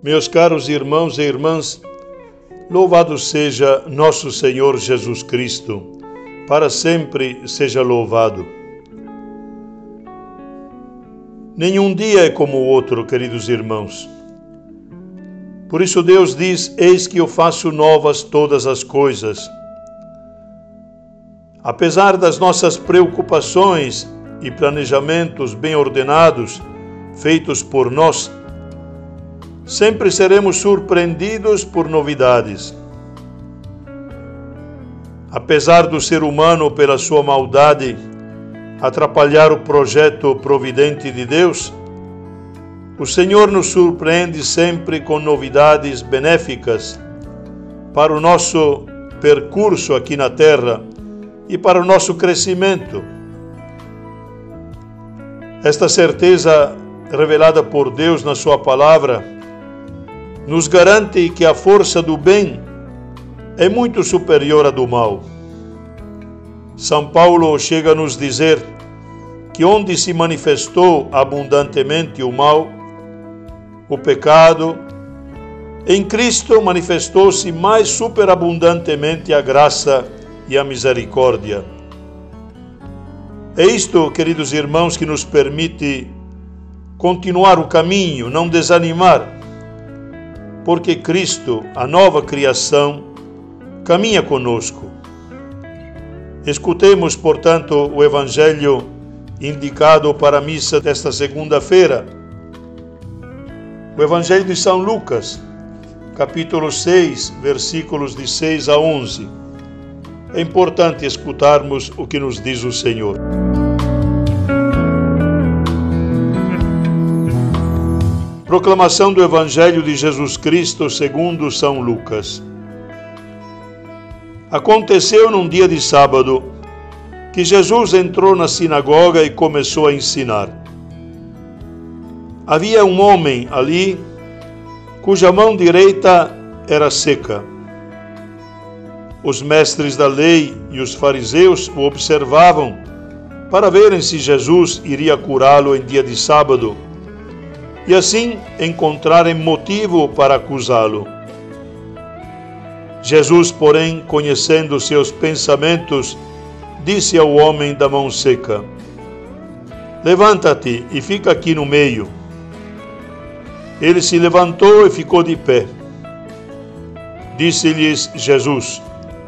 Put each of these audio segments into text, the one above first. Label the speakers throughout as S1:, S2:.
S1: Meus caros irmãos e irmãs, louvado seja nosso Senhor Jesus Cristo, para sempre seja louvado. Nenhum dia é como o outro, queridos irmãos. Por isso Deus diz: eis que eu faço novas todas as coisas. Apesar das nossas preocupações e planejamentos bem ordenados, feitos por nós, sempre seremos surpreendidos por novidades. Apesar do ser humano, pela sua maldade, atrapalhar o projeto providente de Deus, o Senhor nos surpreende sempre com novidades benéficas para o nosso percurso aqui na terra e para o nosso crescimento. Esta certeza revelada por Deus na sua palavra nos garante que a força do bem é muito superior à do mal. São Paulo chega a nos dizer que onde se manifestou abundantemente o mal, o pecado, em Cristo manifestou-se mais superabundantemente a graça e a misericórdia. É isto, queridos irmãos, que nos permite continuar o caminho, não desanimar, porque Cristo, a nova criação, caminha conosco. Escutemos, portanto, o Evangelho indicado para a missa desta segunda-feira. O Evangelho de São Lucas, capítulo 6, versículos de 6 a 11. É importante escutarmos o que nos diz o Senhor. Proclamação do Evangelho de Jesus Cristo segundo São Lucas. Aconteceu num dia de sábado que Jesus entrou na sinagoga e começou a ensinar. Havia um homem ali cuja mão direita era seca. Os mestres da lei e os fariseus o observavam para verem se Jesus iria curá-lo em dia de sábado e assim encontrarem motivo para acusá-lo. Jesus, porém, conhecendo seus pensamentos, disse ao homem da mão seca: levanta-te e fica aqui no meio. Ele se levantou e ficou de pé. Disse-lhes Jesus: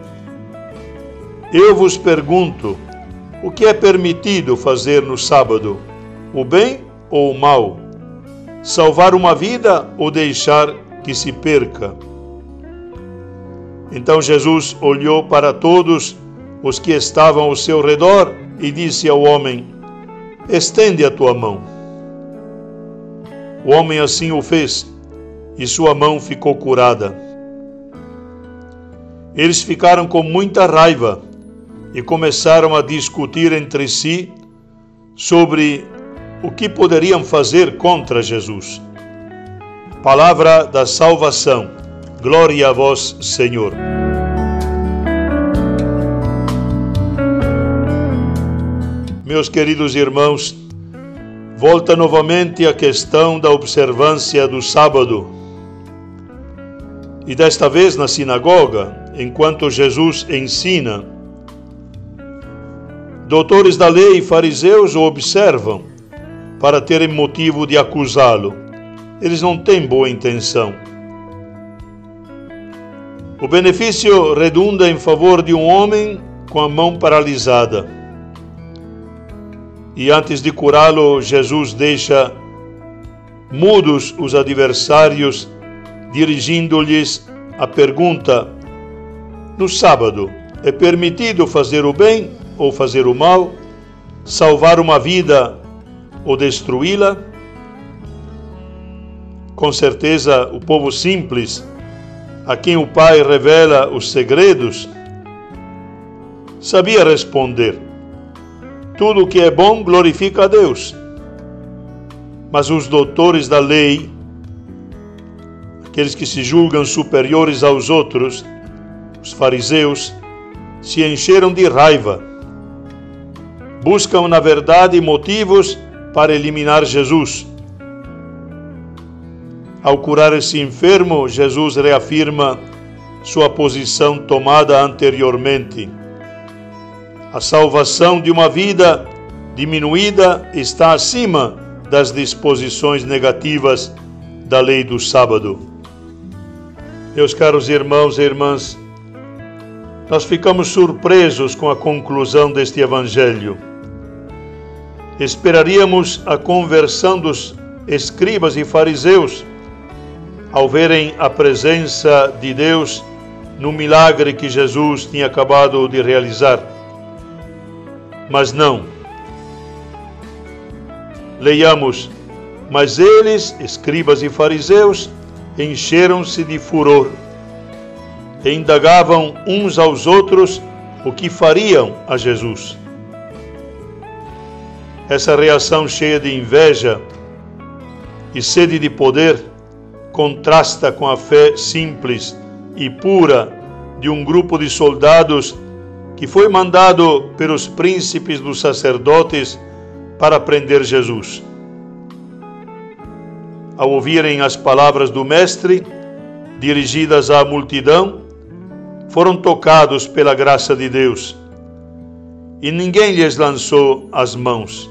S1: eu vos pergunto, o que é permitido fazer no sábado, o bem ou o mal? Salvar uma vida ou deixar que se perca? Então Jesus olhou para todos os que estavam ao seu redor e disse ao homem: estende a tua mão. O homem assim o fez, e sua mão ficou curada. Eles ficaram com muita raiva e começaram a discutir entre si sobre o que poderiam fazer contra Jesus. Palavra da salvação. Glória a vós, Senhor. Meus queridos irmãos, volta novamente a questão da observância do sábado. E desta vez na sinagoga, enquanto Jesus ensina, doutores da lei e fariseus o observam para terem motivo de acusá-lo. Eles não têm boa intenção. O benefício redunda em favor de um homem com a mão paralisada. E antes de curá-lo, Jesus deixa mudos os adversários, dirigindo-lhes a pergunta: no sábado, é permitido fazer o bem ou fazer o mal? Salvar uma vida ou destruí-la? Com certeza, o povo simples, a quem o Pai revela os segredos, sabia responder: tudo o que é bom glorifica a Deus. Mas os doutores da lei, aqueles que se julgam superiores aos outros, os fariseus, se encheram de raiva. Buscam, na verdade, motivos para eliminar Jesus. Ao curar esse enfermo, Jesus reafirma sua posição tomada anteriormente. A salvação de uma vida diminuída está acima das disposições negativas da lei do sábado. Meus caros irmãos e irmãs, nós ficamos surpresos com a conclusão deste evangelho. Esperaríamos a conversão dos escribas e fariseus ao verem a presença de Deus no milagre que Jesus tinha acabado de realizar. Mas não. Leiamos: mas eles, escribas e fariseus, encheram-se de furor e indagavam uns aos outros o que fariam a Jesus. Essa reação cheia de inveja e sede de poder contrasta com a fé simples e pura de um grupo de soldados que foi mandado pelos príncipes dos sacerdotes para prender Jesus. Ao ouvirem as palavras do Mestre, dirigidas à multidão, foram tocados pela graça de Deus, e ninguém lhes lançou as mãos.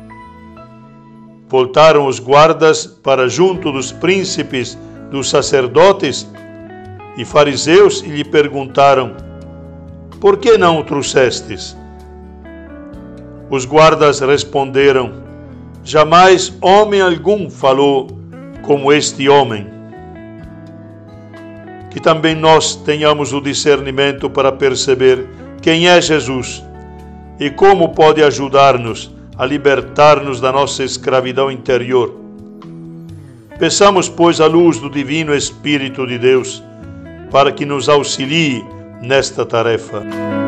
S1: Voltaram os guardas para junto dos príncipes dos sacerdotes e fariseus e lhe perguntaram: por que não o trouxestes? Os guardas responderam: jamais homem algum falou como este homem. Que também nós tenhamos o discernimento para perceber quem é Jesus e como pode ajudar-nos a libertar-nos da nossa escravidão interior. Peçamos, pois, a luz do Divino Espírito de Deus para que nos auxilie nesta tarefa.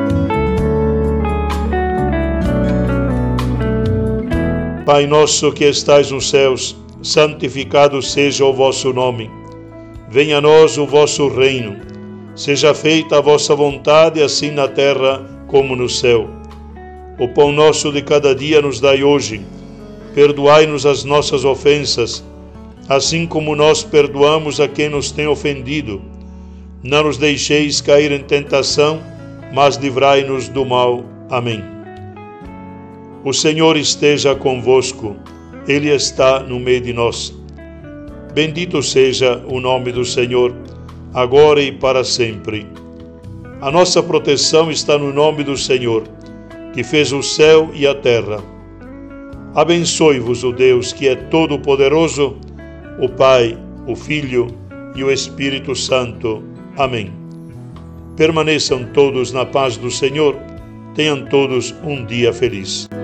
S1: Pai nosso que estais nos céus, santificado seja o vosso nome. Venha a nós o vosso reino. Seja feita a vossa vontade, assim na terra como no céu. O pão nosso de cada dia nos dai hoje. Perdoai-nos as nossas ofensas, assim como nós perdoamos a quem nos tem ofendido. Não nos deixeis cair em tentação, mas livrai-nos do mal. Amém. O Senhor esteja convosco. Ele está no meio de nós. Bendito seja o nome do Senhor, agora e para sempre. A nossa proteção está no nome do Senhor, que fez o céu e a terra. Abençoe-vos o Deus que é todo-poderoso, o Pai, o Filho e o Espírito Santo. Amém. Permaneçam todos na paz do Senhor. Tenham todos um dia feliz.